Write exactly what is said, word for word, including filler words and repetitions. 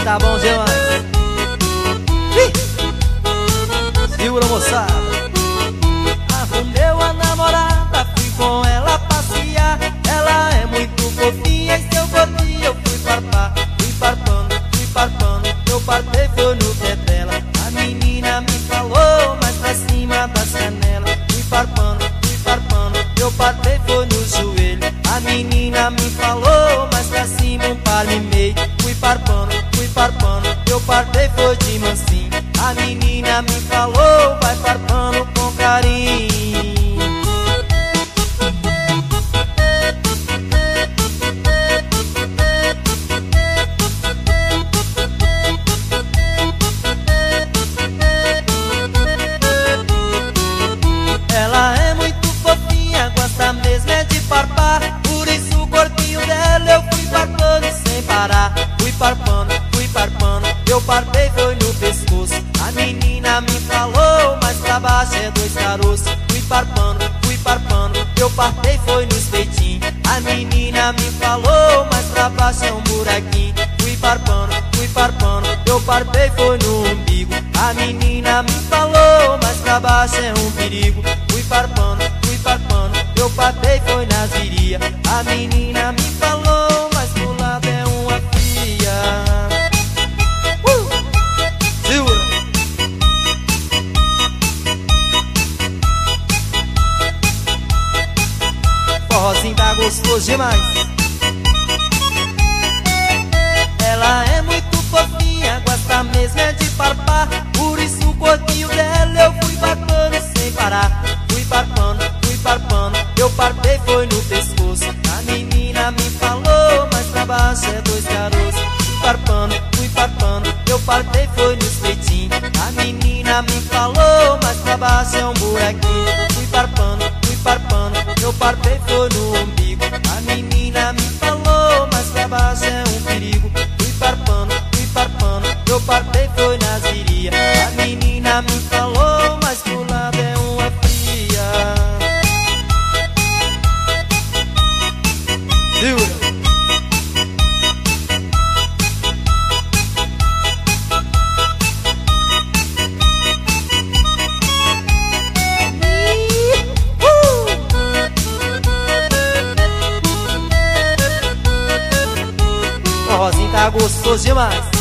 tá bom demais. Ih! Segura, moçada. Arrumei a namorada, fui com ela passear. Ela é muito fofinha e seu gordinho eu fui farpar. Fui farpando, fui farpando, eu partei foi no pé dela. A menina me falou mais pra cima da canela. Fui farpando, fui farpando, eu partei foi no joelho. A menina me falou mais pra cima um palmo e meio. Fui farpando, fui farpando, eu partei foi de mansinho. A menina me falou vai farpando com carinho. Ela é muito fofinha, gosta mesmo é de farpar. Por isso o corpinho dela eu fui farpando sem parar. Fui farpando, fui farpando, eu farpei foi no pescoço. A menina me falou, mas pra baixo é dois caroços. Fui farpando, fui farpando, eu farpei foi nos peitinhos. A menina me falou, mas pra baixo é um buraquinho. Fui farpando, fui farpando, eu farpei foi no umbigo. A menina me falou, mas pra baixo é um perigo. Fui farpando, fui farpando, eu farpei foi nas viria. A menina me falou, mas pro lado é uma fria. Uh! Segura! Forrozinho tá gostoso demais. Ela é muito fofinha, gosta mesmo é de farpar. Por isso o corpinho dela eu fui farpando sem parar. Fui farpando, fui farpando, eu farpei foi no pescoço. A menina me falou, mas pra baixo é dois caroços. Fui farpando, fui farpando, eu farpei foi nos peitinhos. A menina me falou, mas pra baixo é um buraquinho. Fui farpando, fui farpando, eu farpei foi no umbigo. A menina me falou, mas pra baixo é um perigo. Fui farpando, fui farpando, eu farpei foi nas viria. A menina me falou, mas pro lado é uma fria. Segura! O forrozinho tá gostoso demais.